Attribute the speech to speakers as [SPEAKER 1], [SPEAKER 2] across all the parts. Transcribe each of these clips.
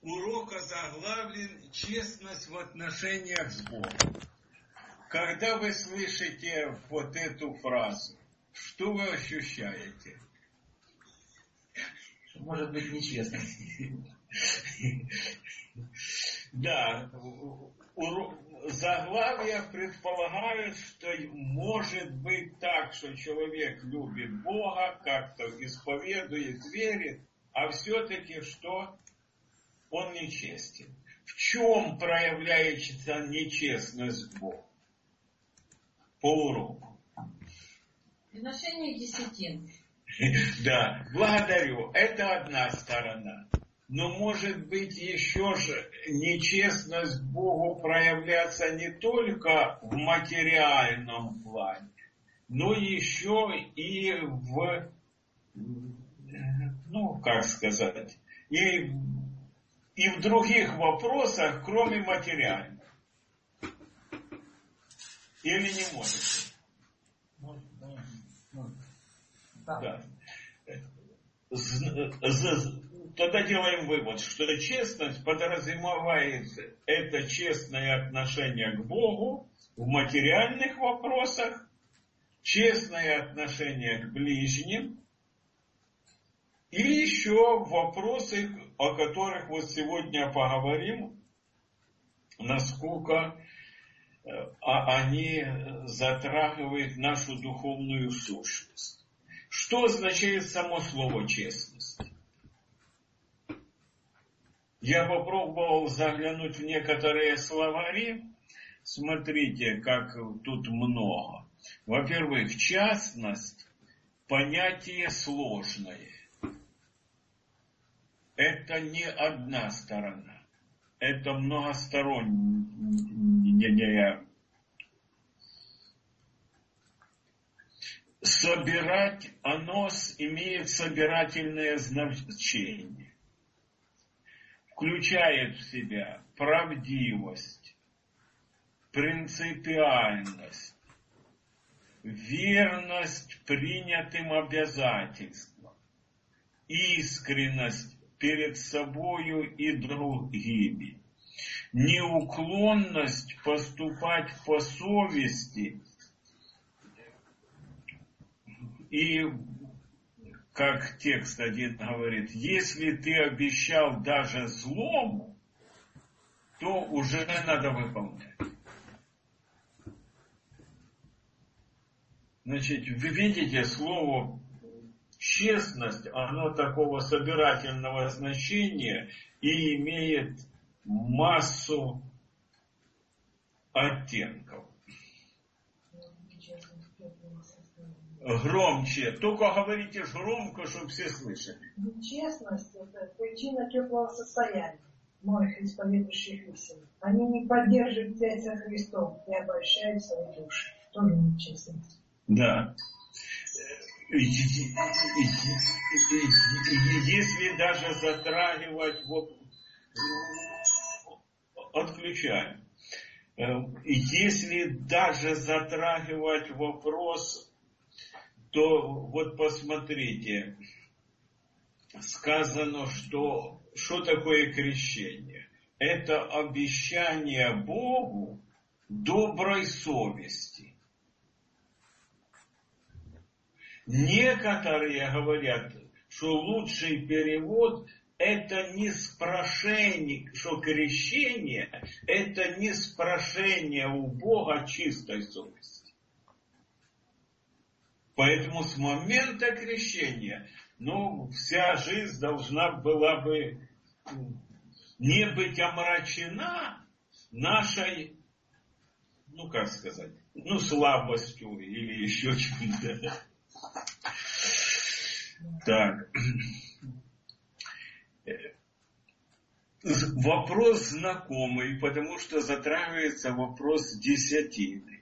[SPEAKER 1] урок озаглавлен «Честность в отношениях с Богом». Когда вы слышите вот эту фразу, что вы ощущаете?
[SPEAKER 2] Может быть, нечестно.
[SPEAKER 1] Да, заглавия предполагают, что может быть так, что человек любит Бога, как-то исповедует, верит, а все-таки что он нечестен. В чем проявляется нечестность к Богу? По уроку.
[SPEAKER 3] Приношение десятин.
[SPEAKER 1] Да, благодарю. Это одна сторона. Но может быть еще же нечестность к Богу проявляться не только в материальном плане, но еще и в, как сказать, и в других вопросах, кроме материальных. Или не можете?
[SPEAKER 2] Может.
[SPEAKER 1] Да. Тогда делаем вывод, что честность подразумевает это честное отношение к Богу в материальных вопросах, честное отношение к ближним и еще вопросы, о которых вот сегодня поговорим, насколько они затрагивают нашу духовную сущность. Что означает само слово «честность»? Я попробовал заглянуть в некоторые словари. Смотрите, как тут много. Во-первых, частность – понятие сложное. Это не одна сторона. Это многосторонняя. Собирать, оно имеет собирательное значение. Включает в себя правдивость, принципиальность, верность принятым обязательствам, искренность перед собою и другими, неуклонность поступать по совести и, как текст один говорит, если ты обещал даже злому, то уже надо выполнять. Значит, вы видите, слово честность, оно такого собирательного значения и имеет массу оттенков. Громче. Только говорите громко, чтобы все слышали.
[SPEAKER 4] Честность – это причина теплого состояния многих исповедующих истин. Они не поддерживают связь со Христом и обольщают свои души. Тоже нечестность.
[SPEAKER 1] Да. Если даже затрагивать, отключаем. Если даже затрагивать вопрос, то вот посмотрите, сказано, что такое крещение? Это обещание Богу доброй совести. Некоторые говорят, что лучший перевод это не спрошение, что крещение это не спрошение у Бога чистой совести. Поэтому с момента крещения, вся жизнь должна была бы не быть омрачена нашей, слабостью или еще чем-то. Так. Вопрос знакомый, потому что затрагивается вопрос десятины.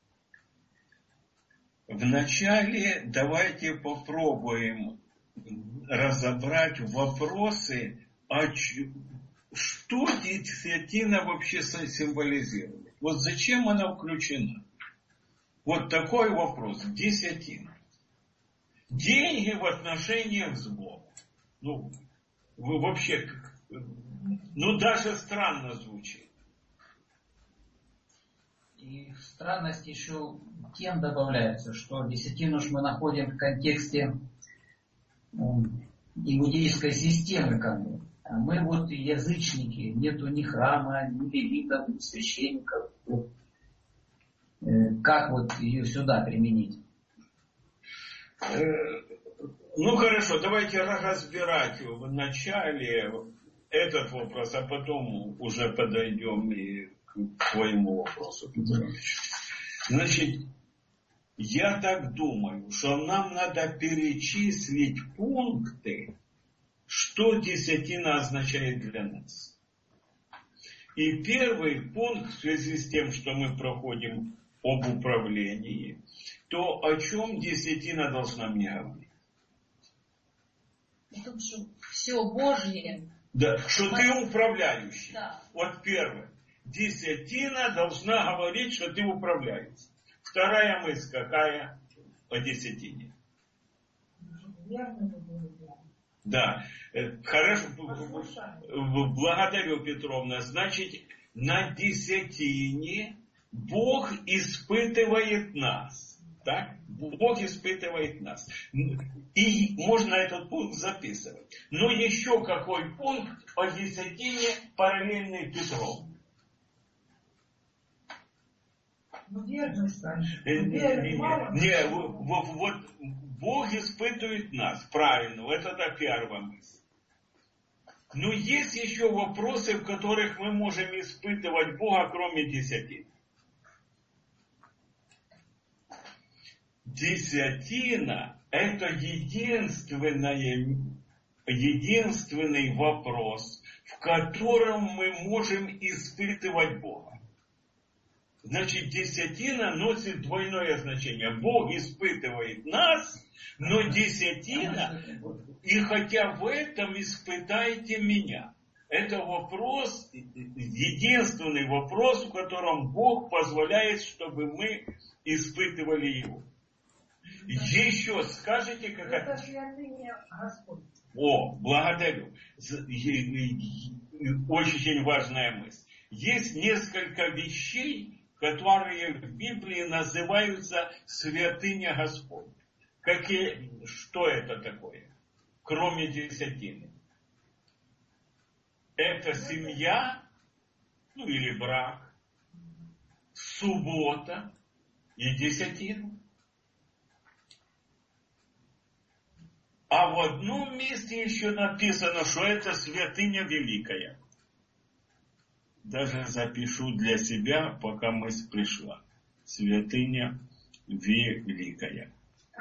[SPEAKER 1] Вначале давайте попробуем разобрать вопросы, что десятина вообще символизирует. Вот зачем она включена? Вот такой вопрос. Десятина. Деньги в отношениях с Богом. Вы вообще Ну, даже странно звучит.
[SPEAKER 2] И странность еще тем добавляется, что десятину ж мы находим в контексте иудейской системы, как бы. А мы вот язычники, нету ни храма, ни левитов, ни священников. Как вот ее сюда применить?
[SPEAKER 1] Ну хорошо, давайте разбирать в начале этот вопрос, а потом уже подойдем и к твоему вопросу, Петрович. Значит, я так думаю, что нам надо перечислить пункты, что десятина означает для нас. И первый пункт в связи с тем, что мы проходим об управлении, то о чем десятина должна мне говорить?
[SPEAKER 3] О том, что все Божье.
[SPEAKER 1] Да, что ты управляющий.
[SPEAKER 3] Да.
[SPEAKER 1] Вот первое. Десятина должна говорить, что ты управляющий. Вторая мысль какая о десятине? Да, хорошо. Благодарю, Петровна. Значит, на десятине Бог испытывает нас. Так? Бог испытывает нас. И можно этот пункт записывать. Но еще какой пункт о десятине параллельный Петровне?
[SPEAKER 4] Ну, верность,
[SPEAKER 1] Не, вот Бог испытывает нас, правильно, вот это первая мысль. Но есть еще вопросы, в которых мы можем испытывать Бога, кроме десятины. Десятина – это единственный вопрос, в котором мы можем испытывать Бога. Значит, десятина носит двойное значение. Бог испытывает нас, но десятина, и хотя в этом испытайте меня. Это вопрос, единственный вопрос, в котором Бог позволяет, чтобы мы испытывали его. Еще скажите, как
[SPEAKER 4] это святыня Господь.
[SPEAKER 1] О, благодарю. Очень важная мысль. Есть несколько вещей, которые в Библии называются святыня Господня. Что это такое? Кроме десятины. Это семья, ну или брак, суббота и десятина. А в одном месте еще написано, что это святыня великая. Даже запишу для себя, пока мысль пришла. Святыня великая.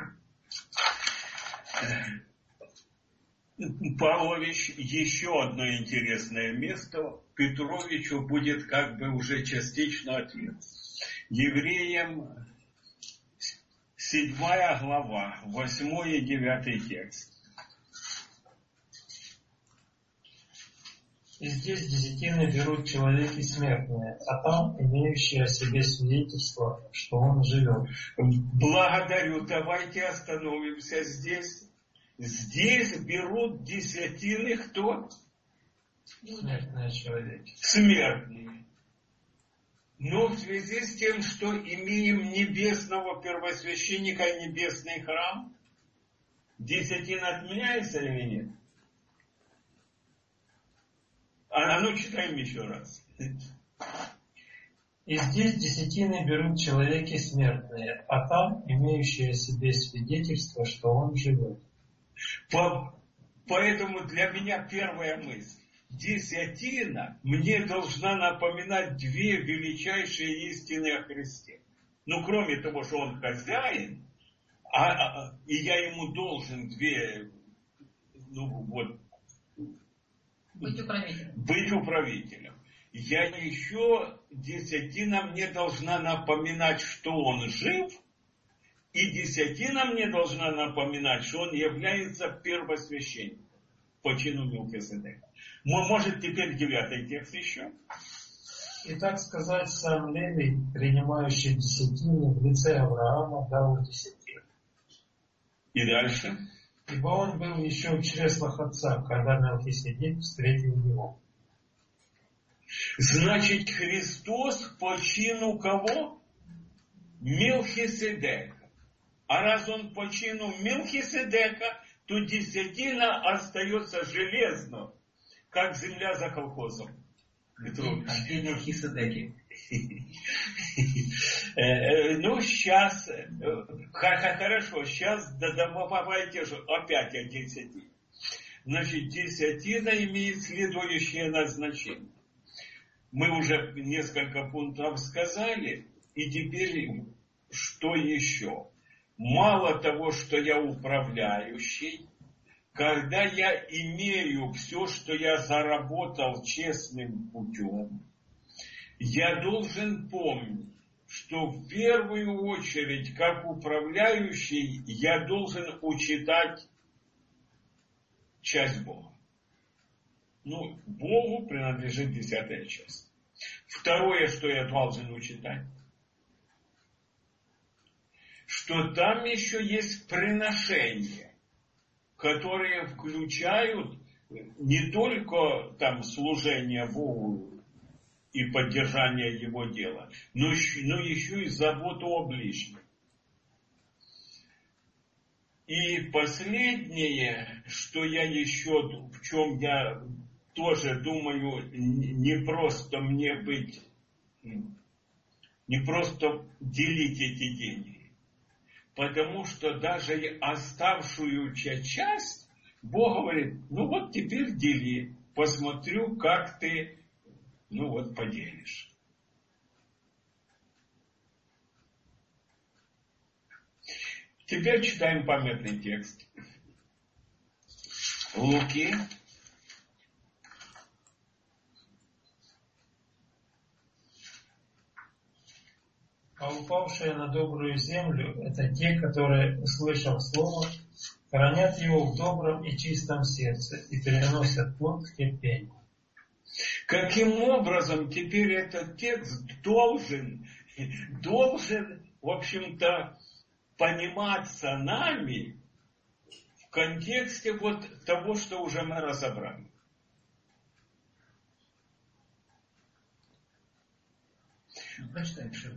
[SPEAKER 1] Павлович, еще одно интересное место. Петровичу будет как бы уже частично ответ. Евреям 7 глава, 8 и 9 текст.
[SPEAKER 5] И здесь десятины берут человеки смертные, а там имеющие о себе свидетельство, что он живет.
[SPEAKER 1] Благодарю. Давайте остановимся здесь. Здесь берут десятины кто?
[SPEAKER 5] Смертные человеки.
[SPEAKER 1] Смертные. Но в связи с тем, что имеем небесного первосвященника и небесный храм, десятина отменяется или нет? А ну читаем еще раз.
[SPEAKER 5] И здесь десятины берут человеки смертные, а там имеющие о себе свидетельство, что он живет.
[SPEAKER 1] Поэтому для меня первая мысль. Десятина мне должна напоминать две величайшие истины о Христе. Ну, кроме того, что он хозяин, и я ему должен
[SPEAKER 3] Быть управителем.
[SPEAKER 1] Быть управителем. Я еще, десятина мне должна напоминать, что он жив, и десятина мне должна напоминать, что он является первосвященником по чину Мелхиседека. Может, теперь 9 текст еще?
[SPEAKER 5] И так сказать, сам Левий, принимающий десятину в лице Авраама, дал десятину.
[SPEAKER 1] И дальше?
[SPEAKER 5] Ибо он был еще в чреслах отца, когда Мелхиседек встретил его.
[SPEAKER 1] Значит, Христос по чину кого? Мелхиседека. А раз он по чину Мелхиседека, то десятина остается железно, как земля за колхозом. Петрович.
[SPEAKER 2] А где Мелхиседеки?
[SPEAKER 1] Ну, сейчас, хорошо, сейчас давайте же опять о десятине. Значит, десятина имеет следующее назначение. Мы уже несколько пунктов сказали, и теперь что еще? Мало того, что я управляющий, когда я имею все, что я заработал честным путем, я должен помнить, что в первую очередь, как управляющий, я должен учитать часть Бога. Ну, Богу принадлежит 10-я часть. Второе, что я должен учитать, что там еще есть приношения, которые включают не только там служение Богу и поддержание Его дела, но еще и заботу о ближнем. И последнее, что я еще, в чем я тоже думаю, не просто мне быть, не просто делить эти деньги, потому что даже оставшуюся часть Бог говорит, ну вот теперь дели, посмотрю, как ты, ну вот поделишь. Теперь читаем памятный текст. Луки.
[SPEAKER 5] А упавшие на добрую землю – это те, которые, услышав слово, хранят его в добром и чистом сердце и переносят плод к терпению.
[SPEAKER 1] Каким образом теперь этот текст должен, в общем-то, пониматься нами в контексте вот того, что уже мы разобрали?
[SPEAKER 2] Прочитай, что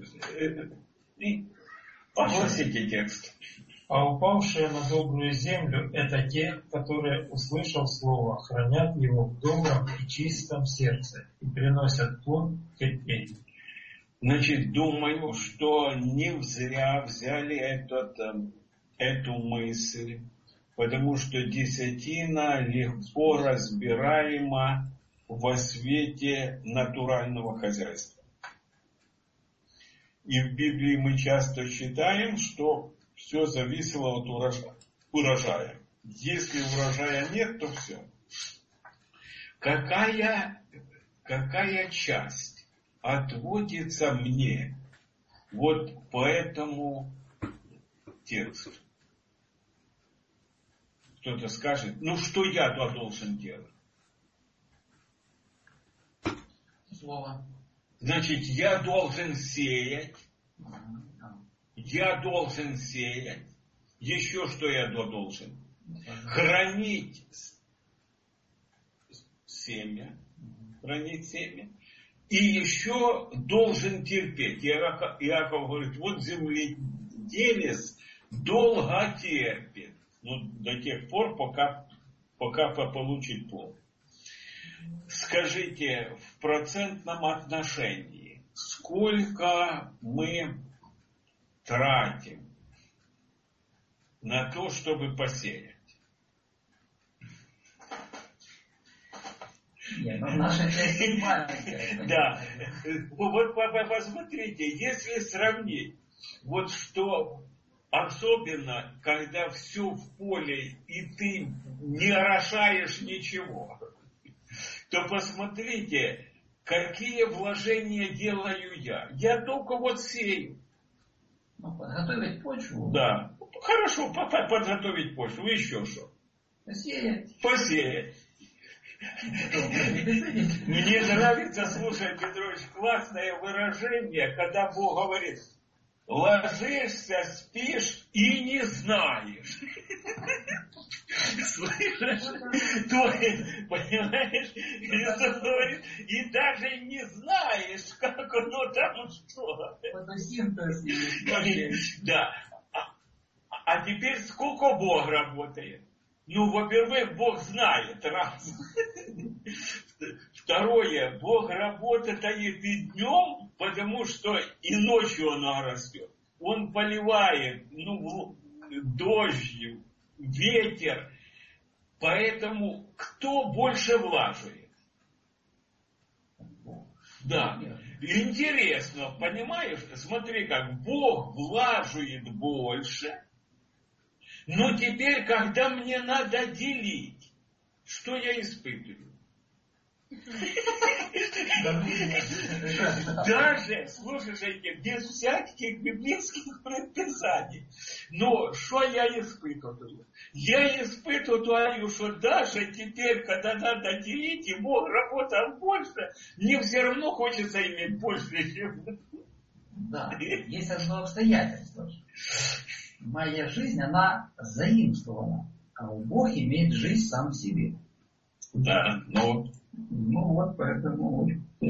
[SPEAKER 1] огласите текст.
[SPEAKER 5] А упавшие на добрую землю – это те, которые, услышав слово, хранят его в добром и чистом сердце и приносят плод к терпению.
[SPEAKER 1] Значит, думаю, что не зря взяли эту мысль, потому что десятина легко разбираема во свете натурального хозяйства. И в Библии мы часто читаем, что все зависело от урожая. Если урожая нет, то все. Какая часть отводится мне вот по этому тексту? Кто-то скажет, ну что я должен делать?
[SPEAKER 2] слово.
[SPEAKER 1] Значит, я должен сеять. Я должен сеять. Еще что я должен? Хранить семя. Хранить семя. И еще должен терпеть. Иаков говорит, вот земледелец долго терпит. Ну, до тех пор, пока получит плод. Скажите, в процентном отношении, сколько мы тратим на то, чтобы посеять?
[SPEAKER 2] Нет, но наша часть маленькая.
[SPEAKER 1] Да. Вот посмотрите, если сравнить, вот что особенно, когда все в поле, и ты не орошаешь ничего, то посмотрите, какие вложения делаю я. Я только вот сею.
[SPEAKER 2] Ну, подготовить почву.
[SPEAKER 1] Да. Хорошо, подготовить почву. Еще что?
[SPEAKER 2] Посеять.
[SPEAKER 1] Посеять. Мне нравится, слушай, Петрович, классное выражение, когда Бог говорит, ложишься, спишь и не знаешь. Слышишь? То есть, понимаешь, Христос говорит, и даже не знаешь, как оно там что. Да. А теперь сколько Бог работает? Ну, во-первых, Бог знает, раз. Второе, Бог работает и днем, потому что и ночью оно растет. Он поливает, дождью, ветер. Поэтому кто больше влаживает? Да. Интересно, понимаешь? Смотри, как Бог влаживает больше. Но теперь, когда мне надо делить, что я испытываю? Даже, слушайте, без всяких библейских предписаний. Но что я испытываю? Я испытываю, что даже теперь, когда надо делить, и Бог работал больше, мне все равно хочется иметь больше, чем...
[SPEAKER 2] Да, есть одно обстоятельство. Моя жизнь, она заимствована, а Бог имеет жизнь сам в себе.
[SPEAKER 1] Да,
[SPEAKER 2] Ну вот, поэтому...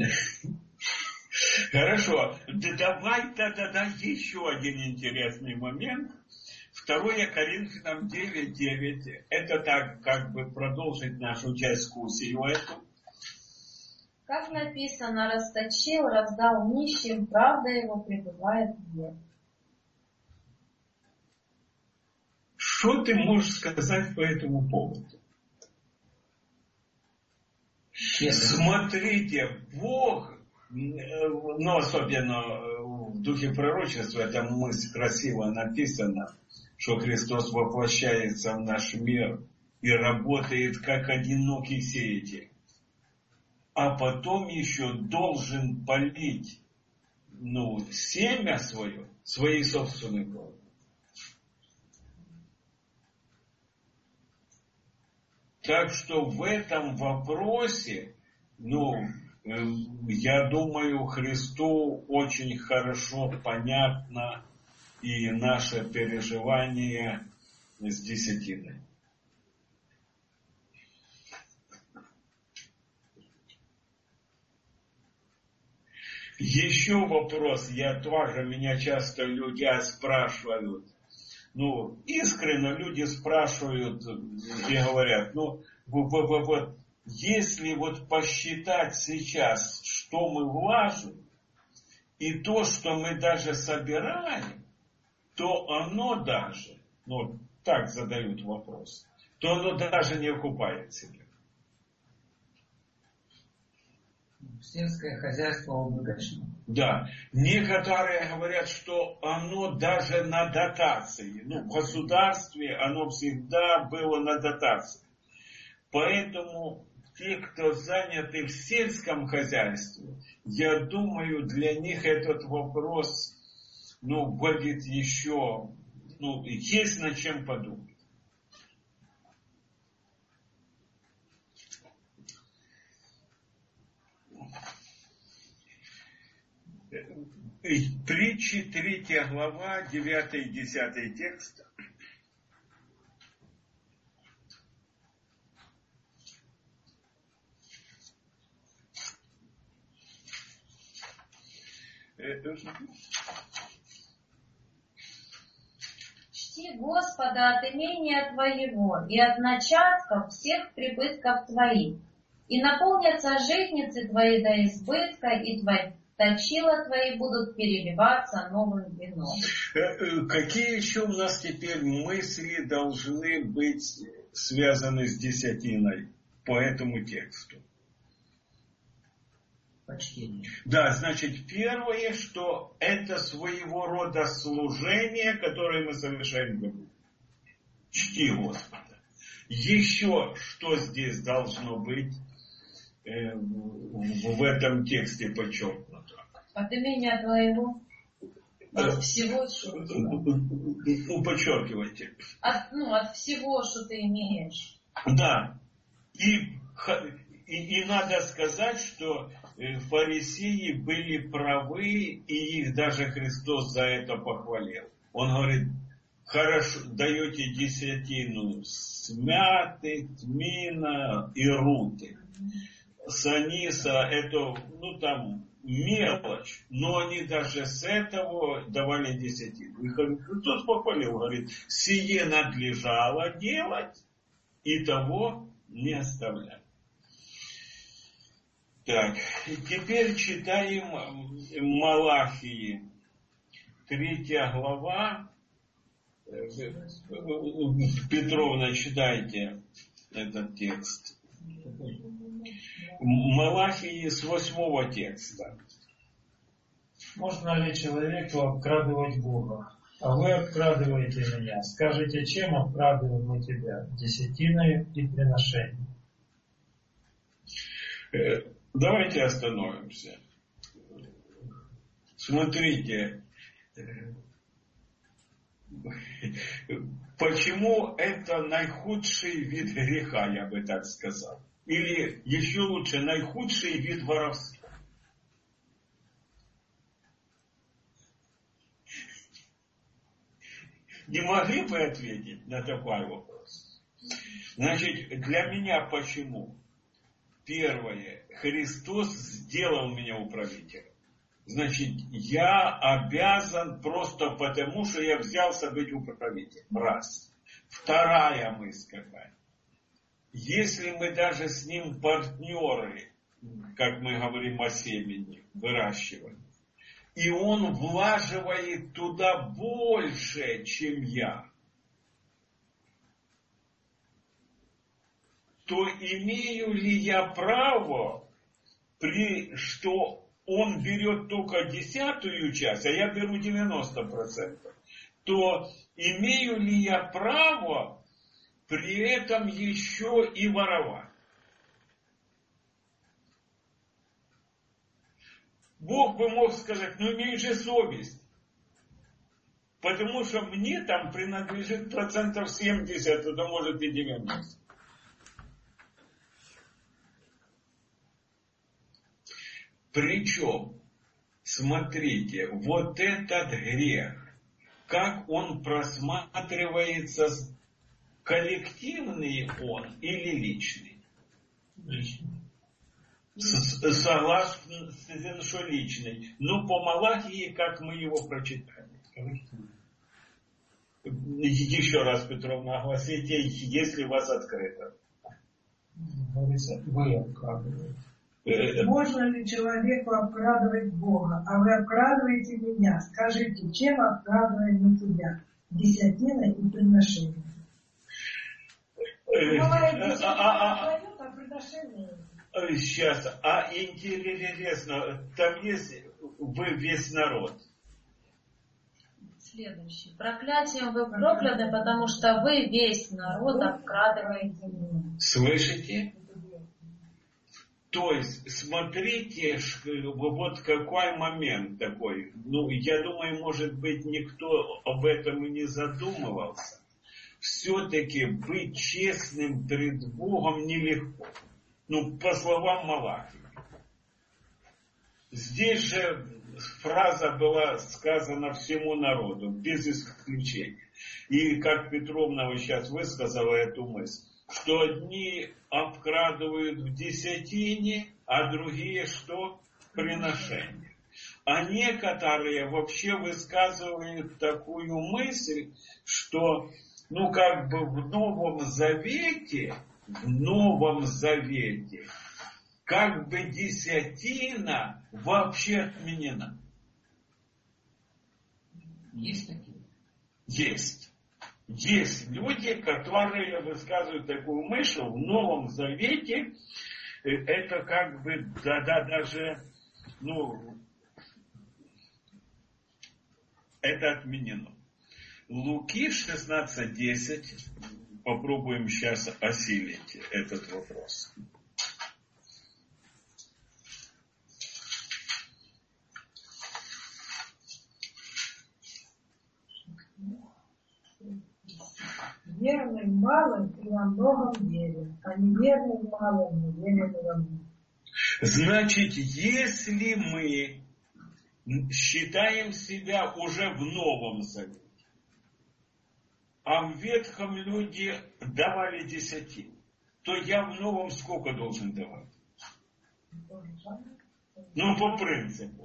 [SPEAKER 1] Хорошо, давай тогда еще один интересный момент. 2 Коринфянам 9:9. Это так, как бы продолжить нашу дискуссию эту.
[SPEAKER 3] Как написано, расточил, раздал нищим, правда его пребывает в мире.
[SPEAKER 1] Что ты можешь сказать по этому поводу? Смотрите, Бог, особенно в духе пророчества, эта мысль красиво написана, что Христос воплощается в наш мир и работает как одинокий сеятель. А потом еще должен полить, семя свое, своей собственной кровью. Так что в этом вопросе, я думаю, Христу очень хорошо понятно и наше переживание с десятиной. Еще вопрос, меня часто люди спрашивают. Искренне люди спрашивают и говорят, если посчитать сейчас, что мы влажим, и то, что мы даже собираем, то оно даже, так задают вопрос, то оно даже не окупает себя.
[SPEAKER 2] Сельское хозяйство убыточно.
[SPEAKER 1] Да. Некоторые говорят, что оно даже на дотации. В государстве оно всегда было на дотации. Поэтому те, кто заняты в сельском хозяйстве, я думаю, для них этот вопрос, будет еще, есть над чем подумать. Притчи, 3 глава, 9 и 10 текст.
[SPEAKER 3] Чти Господа от имения твоего и от начатков всех прибытков твоих, и наполнятся житницы твои до избытка, и точила твои будут переливаться новым вином.
[SPEAKER 1] Какие еще у нас теперь мысли должны быть связаны с десятиной по этому тексту?
[SPEAKER 2] Почтение.
[SPEAKER 1] Да, значит, первое, что это своего рода служение, которое мы совершаем в Боgu. Чти Господа. Еще что здесь должно быть в этом тексте подчеркнуто?
[SPEAKER 3] От имения твоего, от всего, что
[SPEAKER 1] подчеркивайте.
[SPEAKER 3] от всего, что ты имеешь.
[SPEAKER 1] Да. И И надо сказать, что фарисеи были правы, и их даже Христос за это похвалил. Он говорит, хорошо, даете десятину с мяты, тмина и руты. Саниса, это, там, мелочь, но они даже с этого давали десятину. И Христос похвалил, говорит, сие надлежало делать, и того не оставлять. Так, теперь читаем Малахии, 3 глава. Петровна, читайте этот текст. Малахии с 8 текста.
[SPEAKER 5] Можно ли человеку обкрадывать Бога? А вы обкрадываете меня. Скажите, чем обкрадываем мы тебя? Десятиною и приношением.
[SPEAKER 1] Давайте остановимся. Смотрите, почему это наихудший вид греха, я бы так сказал. Или еще лучше, наихудший вид воровства. Не могли бы ответить на такой вопрос? Значит, для меня почему? Первое. Христос сделал меня управителем. Значит, я обязан просто потому, что я взялся быть управителем. Раз. Вторая мысль какая. Если мы даже с ним партнеры, как мы говорим о семени, выращиваем, и он влаживает туда больше, чем я, то имею ли я право, что он берет только 10-ю часть, а я беру 90%, то имею ли я право при этом еще и воровать? Бог бы мог сказать, имей же совесть, потому что мне там принадлежит 70%, а может и 90%. Причем, смотрите, вот этот грех, как он просматривается, коллективный он или личный?
[SPEAKER 5] Личный.
[SPEAKER 1] Согласен, что личный. Но по Малахии, как мы его прочитали? Еще раз, Петровна, огласите, если у вас открыто.
[SPEAKER 5] Говорится, вы обкрадываете.
[SPEAKER 4] Можно ли человеку обкрадывать Бога? А вы обкрадываете меня. Скажите, чем обкрадываем мы тебя? Десятиной и приношением. Бывает, а приношение.
[SPEAKER 1] Сейчас, интересно, там есть вы весь народ.
[SPEAKER 3] Следующий. Проклятием вы прокляты, потому что вы весь народ обкрадываете меня.
[SPEAKER 1] Слышите? То есть, смотрите, вот какой момент такой. Я думаю, может быть, никто об этом и не задумывался. Все-таки быть честным перед Богом нелегко. По словам Малахии. Здесь же фраза была сказана всему народу, без исключения. И как Петровна вот сейчас высказала эту мысль, что одни обкрадывают в десятине, а другие что? Приношение. А некоторые вообще высказывают такую мысль, что в Новом Завете, как бы десятина вообще отменена.
[SPEAKER 2] Есть такие?
[SPEAKER 1] Есть. Есть люди, которые высказывают такую мысль, в Новом Завете это как бы, даже, это отменено. Луки 16:10. Попробуем сейчас осилить этот вопрос.
[SPEAKER 4] верный в малом и во многом верен, а неверный в малом, не верен во многом.
[SPEAKER 1] Значит, если мы считаем себя уже в Новом Завете, а в Ветхом люди давали десятину, то я в Новом сколько должен давать? Ну, по принципу.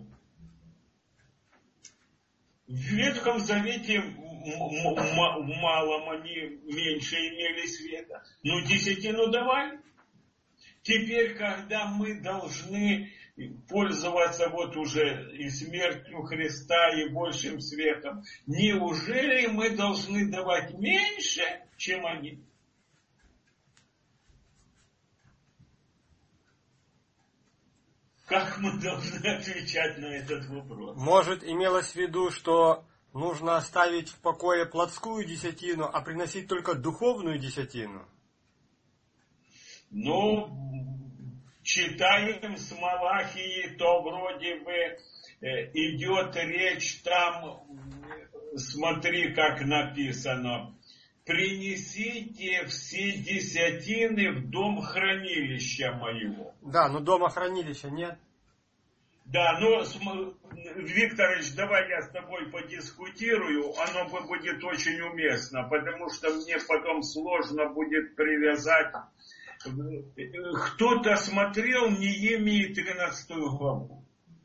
[SPEAKER 1] В Ветхом Завете в малом они меньше имели света. Ну, десятину давали. Теперь, когда мы должны пользоваться вот уже и смертью Христа, и большим светом, неужели мы должны давать меньше, чем они? Как мы должны отвечать на этот вопрос?
[SPEAKER 6] Может, имелось в виду, что нужно оставить в покое плотскую десятину, а приносить только духовную десятину?
[SPEAKER 1] Ну, читаем с Малахии, то вроде бы идет речь там, смотри, как написано. Принесите все десятины в дом хранилища моего.
[SPEAKER 6] Да, но дома хранилища нет.
[SPEAKER 1] Да, но, Викторович, давай я с тобой подискутирую, оно будет очень уместно, потому что мне потом сложно будет привязать. Кто-то смотрел Неемии 13 главу.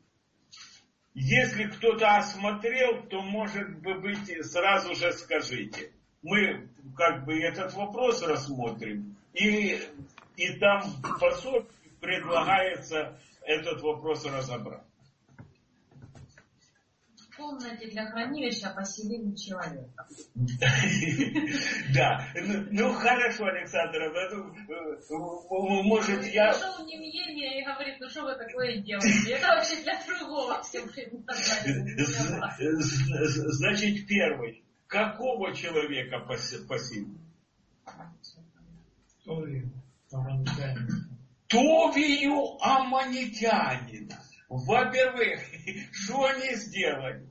[SPEAKER 1] Если кто-то осмотрел, то, может быть, сразу же скажите. Мы как бы этот вопрос рассмотрим, и там по сути предлагается этот вопрос разобрать.
[SPEAKER 3] В комнате для хранилища поселили человека.
[SPEAKER 1] Да, ну хорошо, Александра, может я...
[SPEAKER 3] Пришел Неемия и говорит, ну что вы такое делаете? Это вообще для другого все предназначено.
[SPEAKER 1] Значит, первый. Какого человека посилили? Товию аммонитянина. Во-первых, что они сделали?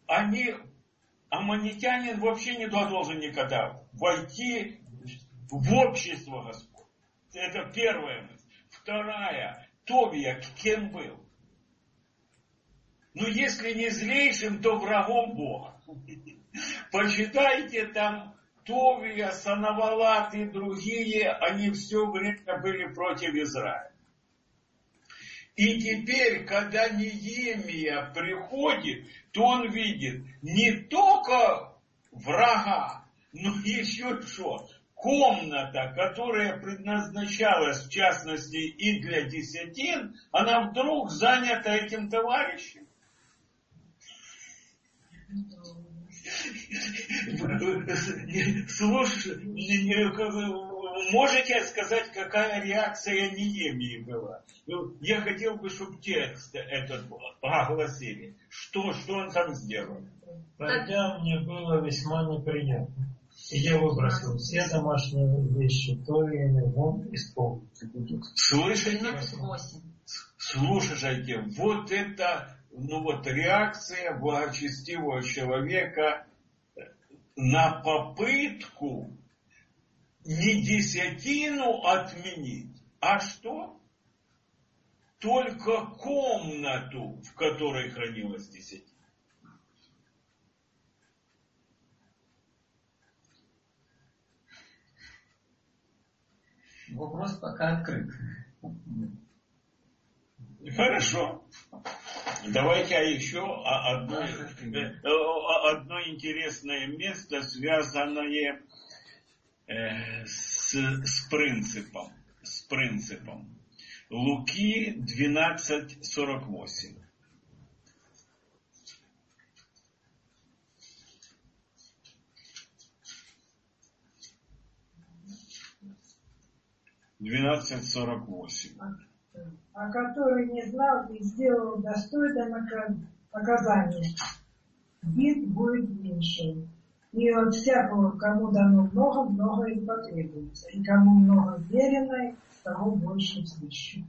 [SPEAKER 1] Аммонитянин вообще не должен никогда войти в общество Господа. Это первая мысль. Вторая. Товия кем был? Ну, если не злейшим, то врагом Бога. Почитайте там Товия, Санавалат и другие, они все время были против Израиля. И теперь, когда Неемия приходит, то он видит не только врага, но еще что? Комната, которая предназначалась, в частности, и для десятин, она вдруг занята этим товарищем. Слушай, можете сказать, какая реакция Неемии была? Я хотел бы, чтобы текст этот огласили. Что он там сделал?
[SPEAKER 5] Пройдя, мне было весьма неприятно. И я выбросил все домашние вещи, Товиины, вон из комнаты.
[SPEAKER 1] Слышите? Слушайте, вот это, реакция благочестивого человека на попытку не десятину отменить, а что? Только комнату, в которой хранилась десятина.
[SPEAKER 2] Вопрос пока открыт.
[SPEAKER 1] Хорошо. Давайте еще одно интересное место, связанное с принципом. Луки 12:48.
[SPEAKER 4] А который не знал и сделал достойное наказание, бит будет меньше. И от всякого, кому дано много, много и потребуется. И кому много верено, того больше взыщут.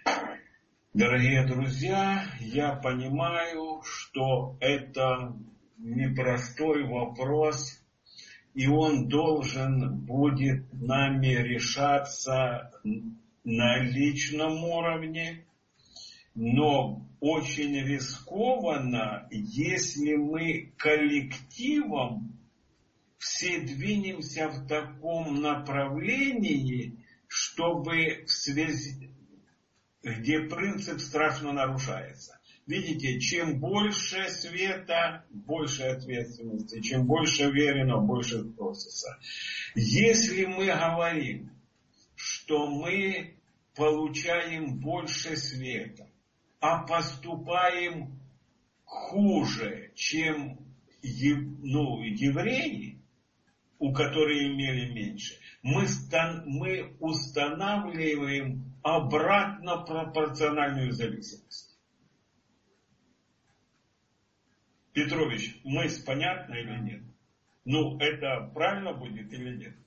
[SPEAKER 1] Дорогие друзья, я понимаю, что это непростой вопрос, и он должен будет нами решаться на личном уровне, но очень рискованно, если мы коллективом все двинемся в таком направлении, чтобы в связи, где принцип страшно нарушается. Видите, чем больше света, больше ответственности, чем больше верено, больше спросится. Если мы говорим, что мы получаем больше света, а поступаем хуже, чем евреи, у которых имели меньше, мы устанавливаем обратно пропорциональную зависимость. Петрович, мысль понятна или нет? Это правильно будет или нет?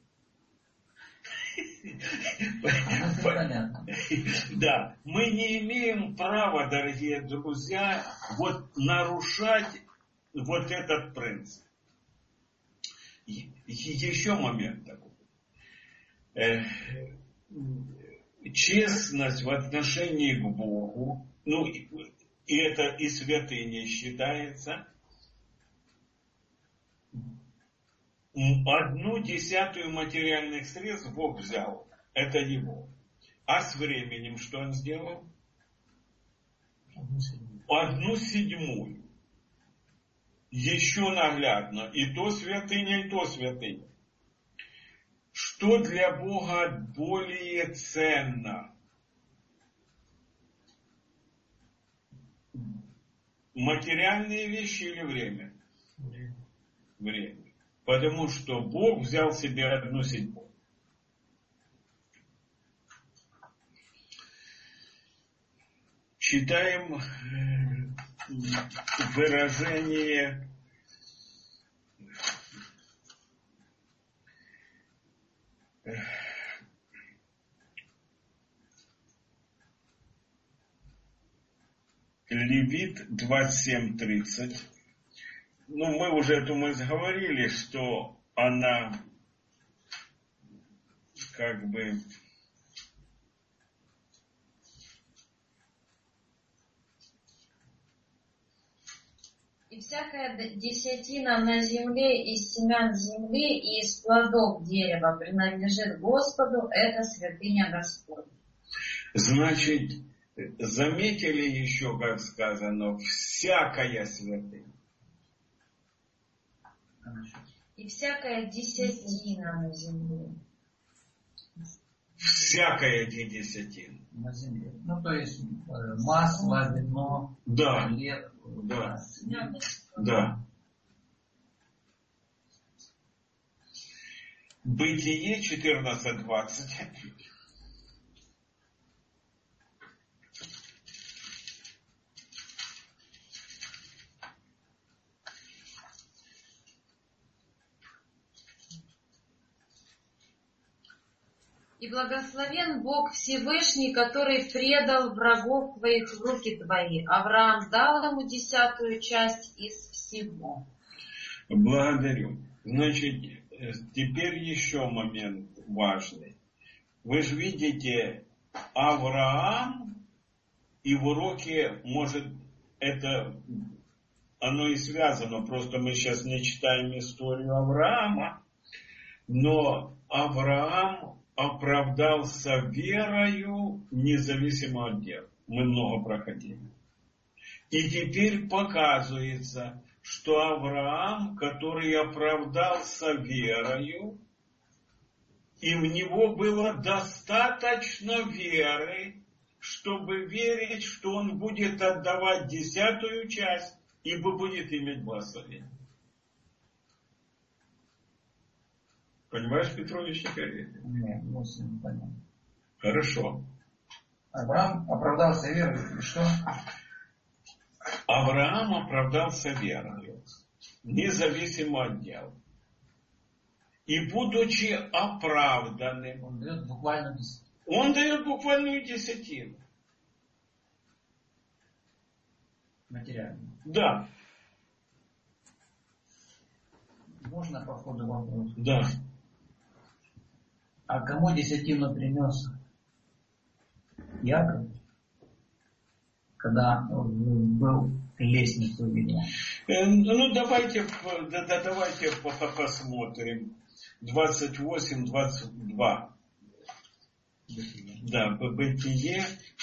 [SPEAKER 2] Понятно.
[SPEAKER 1] Да, мы не имеем права, дорогие друзья, нарушать этот принцип. Еще момент такой. Честность в отношении к Богу, и это и святыней считается, 1/10 материальных средств Бог взял. Это его. А с временем что он сделал? 1/7. Еще наглядно. И то святыня, и то святыня. Что для Бога более ценно? Материальные вещи или время? Время. Потому что Бог взял себе 1/7. Читаем выражение Левит 27:30. Мы уже эту мысль говорили, что она
[SPEAKER 3] И всякая десятина на земле из семян земли и из плодов дерева принадлежит Господу, это святыня Господня.
[SPEAKER 1] Значит, заметили еще, как сказано, всякая святыня.
[SPEAKER 3] И всякая десятина на земле.
[SPEAKER 1] Всякая десятина.
[SPEAKER 2] На земле. То есть масло, вино, хлеб.
[SPEAKER 1] Да. Бытие 14:20.
[SPEAKER 3] И благословен Бог Всевышний, который предал врагов твоих в руки твои. Авраам дал ему 10 часть из всего.
[SPEAKER 1] Благодарю. Значит, теперь еще момент важный. Вы же видите, Авраам и в уроке, может, оно и связано, просто мы сейчас не читаем историю Авраама, но Авраам оправдался верою, независимо от дел. Мы много проходили. И теперь показывается, что Авраам, который оправдался верою, и в него было достаточно веры, чтобы верить, что он будет отдавать 10 часть, ибо будет иметь благословение. Понимаешь, Петрович, теперь?
[SPEAKER 2] Нет, не понятно.
[SPEAKER 1] Хорошо.
[SPEAKER 2] Авраам оправдался верой, и что?
[SPEAKER 1] Авраам оправдался верою, независимо от дел. И будучи оправданным,
[SPEAKER 2] Он дает буквально
[SPEAKER 1] он дает буквальную десятину.
[SPEAKER 2] материально.
[SPEAKER 1] Да.
[SPEAKER 2] Можно по ходу вопроса?
[SPEAKER 1] Да.
[SPEAKER 2] А кому десятину принес Яков, когда был лестницу видел?
[SPEAKER 1] Ну, давайте посмотрим. 28-22. Да, Бытие.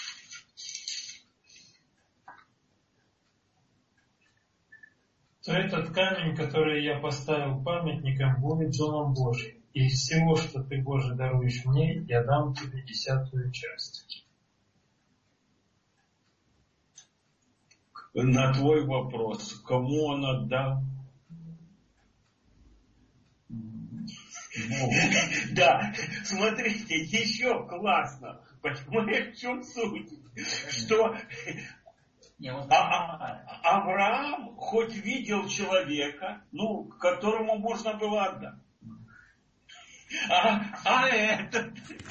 [SPEAKER 5] То этот камень, который я поставил памятником, будет домом Божьим. И из всего, что ты, Боже, даруешь мне, я дам тебе 10-ую часть.
[SPEAKER 1] На твой вопрос, кому он отдал? Да, смотрите, еще классно. Понимаете, в чем суть? Что Авраам хоть видел человека, которому можно было отдать. А этот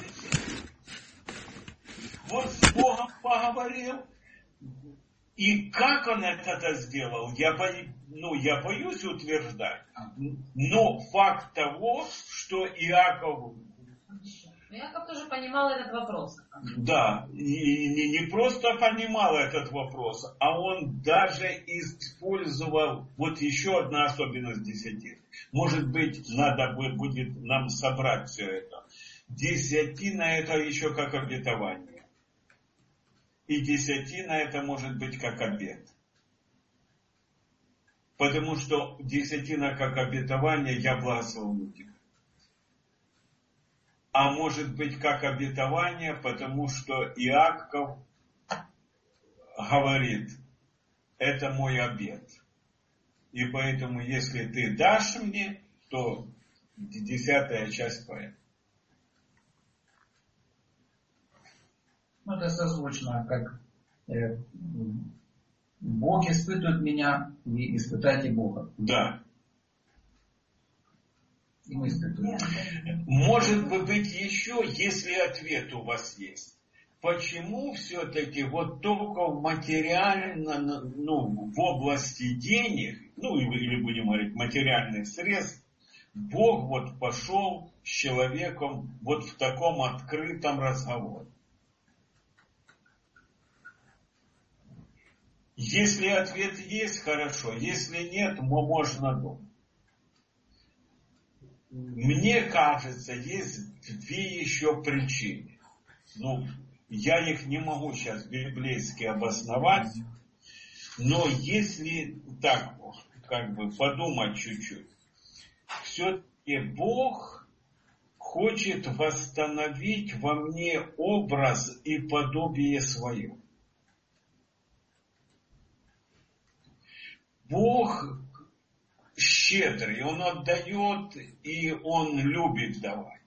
[SPEAKER 1] вот с Богом поговорил. И как он это сделал, я боюсь утверждать. Но факт того, что Иаков
[SPEAKER 3] тоже понимал этот вопрос.
[SPEAKER 1] Да, и не просто понимал этот вопрос, а он даже использовал, вот еще одна особенность десятины. Может быть, надо будет нам собрать все это. Десятина это еще как обетование. И десятина это может быть как обет. Потому что десятина как обетование, я благословлю тебя. А может быть как обетование, потому что Иаков говорит, это мой обет. И поэтому, если ты дашь мне, то 10-я часть твоя.
[SPEAKER 2] Это созвучно, как Бог испытывает меня, и испытайте Бога.
[SPEAKER 1] Да.
[SPEAKER 2] И мы испытываем.
[SPEAKER 1] Может быть еще, если ответ у вас есть. Почему все-таки вот только в материально, в области денег, или будем говорить материальных средств, Бог вот пошел с человеком вот в таком открытом разговоре? Если ответ есть, хорошо. Если нет, можно думать. Мне кажется, есть две еще причины. Я их не могу сейчас библейски обосновать. Но если так, подумать чуть-чуть. Все-таки Бог хочет восстановить во мне образ и подобие свое. Бог щедрый, Он отдает и Он любит давать.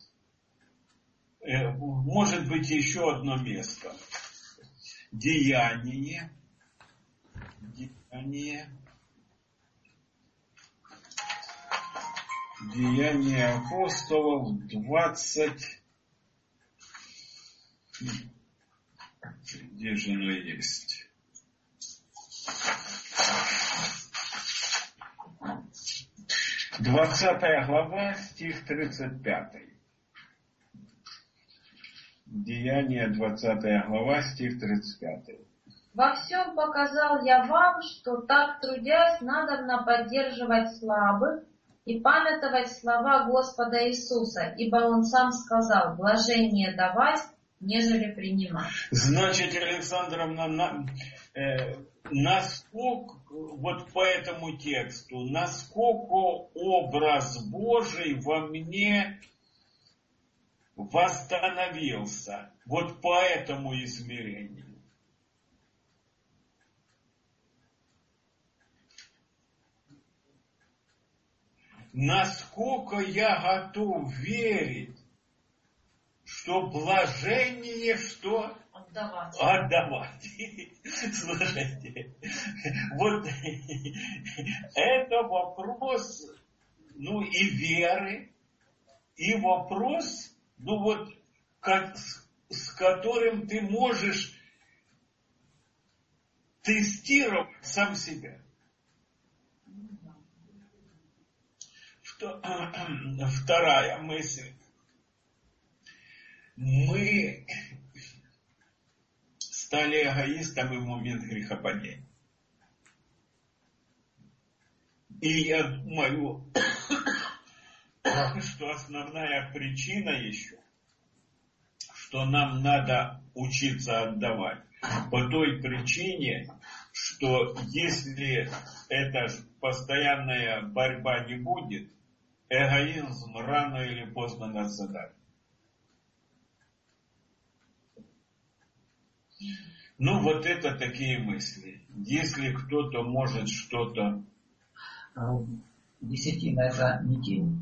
[SPEAKER 1] Может быть еще одно место. Деяние апостолов 20. Где же оно есть? 20 глава, стих 35. Деяния, 20 глава, стих 35.
[SPEAKER 3] Во всем показал я вам, что так трудясь, надобно поддерживать слабых и памятовать слова Господа Иисуса, ибо Он сам сказал, блажение давать, нежели принимать.
[SPEAKER 1] Значит, Александровна, насколько, вот по этому тексту, насколько образ Божий во мне восстановился, вот по этому измерению. Насколько я готов верить, что блажение, что? Отдавать. Слушайте, вот это вопрос, и веры, и вопрос, с которым ты можешь тестировать сам себя. В Вторая мысль. Мы стали эгоистами в момент грехопадения. И я думаю, что основная причина еще, что нам надо учиться отдавать. По той причине, что если эта постоянная борьба не будет, эгоизм рано или поздно нас задавит. Ну, вот это такие мысли. Если кто-то может что-то...
[SPEAKER 2] Десятина это не тень?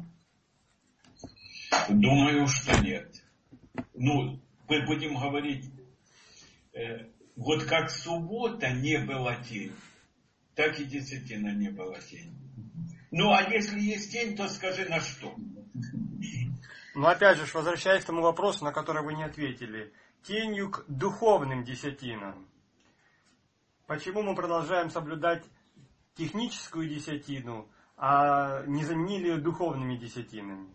[SPEAKER 1] Думаю, что нет. Ну, мы будем говорить, вот как суббота не была тень, так и десятина не была тень. Ну, а если есть тень, то скажи на что.
[SPEAKER 6] Но опять же, возвращаясь к тому вопросу, на который вы не ответили. Тенью к духовным десятинам. Почему мы продолжаем соблюдать техническую десятину, а не заменили ее духовными десятинами?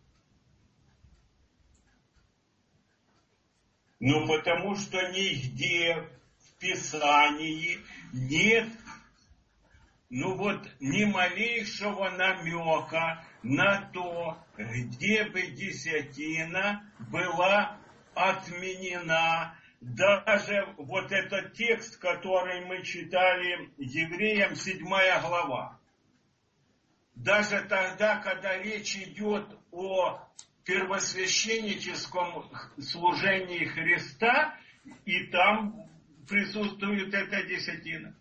[SPEAKER 1] Ну, потому что нигде в Писании нет, ну вот, ни малейшего намека на то, где бы десятина была отменена. Даже вот этот текст, который мы читали Евреям, 7 глава. Даже тогда, когда речь идет о первосвященническом служении Христа, и там присутствует эта десятина.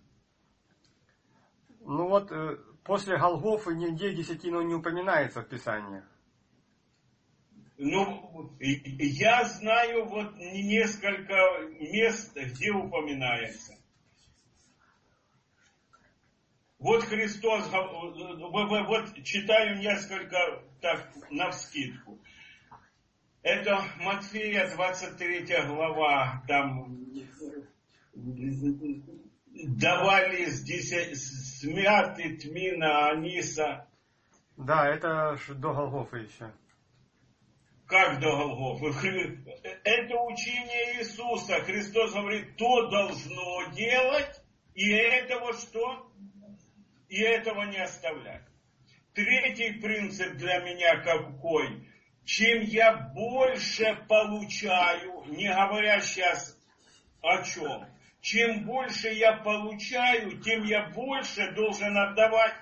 [SPEAKER 6] Ну вот, после Голгофы нигде десятина не упоминается в Писаниях.
[SPEAKER 1] Ну, я знаю вот несколько мест, где упоминается. Вот Христос, вот читаю несколько так навскидку. Это Матфея 23 глава, там давали смяты тмина, аниса.
[SPEAKER 6] Да, это до Голгофы еще.
[SPEAKER 1] Как до Голгофы? Это учение Иисуса. Христос говорит, то должно делать, и этого что? И этого не оставлять. Третий принцип для меня какой? Чем я больше получаю, не говоря сейчас о чем, чем больше я получаю, тем я больше должен отдавать.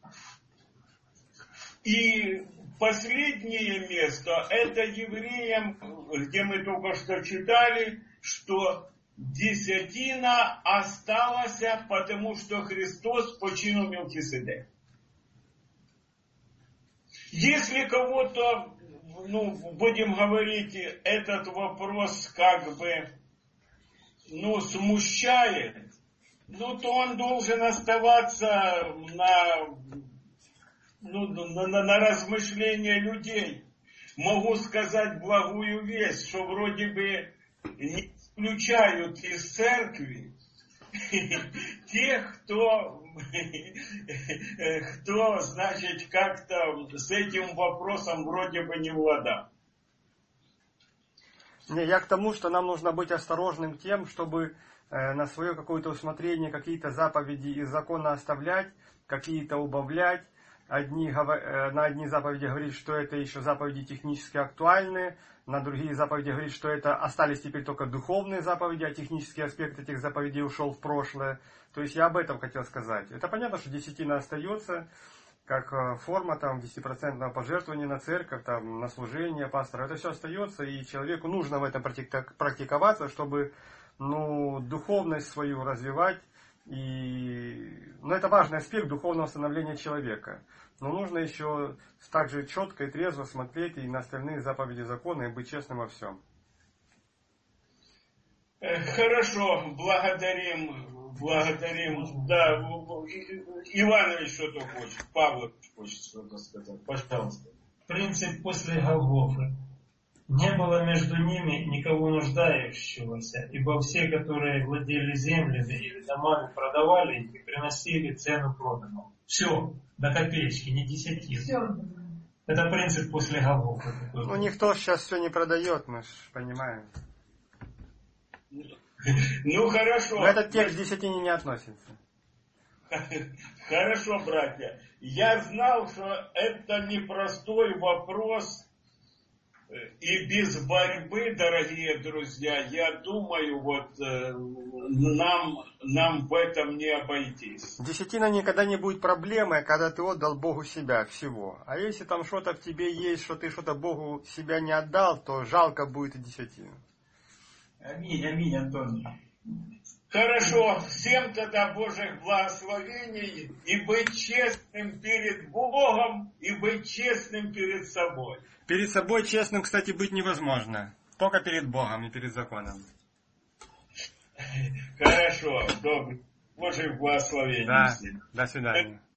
[SPEAKER 1] И последнее место, это Евреям, где мы только что читали, что десятина осталась, потому что Христос по чину Мелхиседека. Если кого-то, будем говорить, этот вопрос как бы, смущает, то он должен оставаться на размышления людей. Могу сказать благую весть, что вроде бы не исключают из церкви тех, кто значит, как-то с этим вопросом вроде бы не владал.
[SPEAKER 6] Я к тому, что нам нужно быть осторожным тем, чтобы на свое какое-то усмотрение какие-то заповеди из закона оставлять, какие-то убавлять. На одни заповеди говорит, что это еще заповеди технически актуальны, на другие заповеди говорит, что это остались теперь только духовные заповеди, а технический аспект этих заповедей ушел в прошлое. То есть я об этом хотел сказать. Это понятно, что десятина остается как форма 10% пожертвования на церковь, на служение пастора. Это все остается, и человеку нужно в этом практиковаться, чтобы духовность свою развивать. Это важный аспект духовного становления человека. Но нужно еще также четко и трезво смотреть и на остальные заповеди закона и быть честным во всем.
[SPEAKER 1] Хорошо, благодарим. Да, Иванович что-то хочет, Павел хочет что-то сказать. Пожалуйста.
[SPEAKER 5] Принцип после Голгофы. Не было между ними никого нуждающегося, ибо все, которые владели землями или домами, продавали их и приносили цену проданного. Все, до копеечки, не десятину. Это принцип после Голгофы.
[SPEAKER 6] Ну, никто сейчас все не продает, мы же понимаем.
[SPEAKER 1] Ну, хорошо.
[SPEAKER 6] Но этот текст к десятине не относится.
[SPEAKER 1] Хорошо, братья. Я знал, что это непростой вопрос. И без борьбы, дорогие друзья, я думаю, вот нам в этом не обойтись.
[SPEAKER 6] Десятина никогда не будет проблемой, когда ты отдал Богу себя, всего. А если там что-то в тебе есть, что ты что-то Богу себя не отдал, то жалко будет и десятину.
[SPEAKER 2] Аминь, аминь, Антон.
[SPEAKER 1] Хорошо, всем тогда Божьих благословений и быть честным перед Богом, и быть честным перед собой.
[SPEAKER 6] Перед собой честным, кстати, быть невозможно. Только перед Богом и перед законом.
[SPEAKER 1] Хорошо, добрый. Божьих благословений.
[SPEAKER 6] Да, до свидания.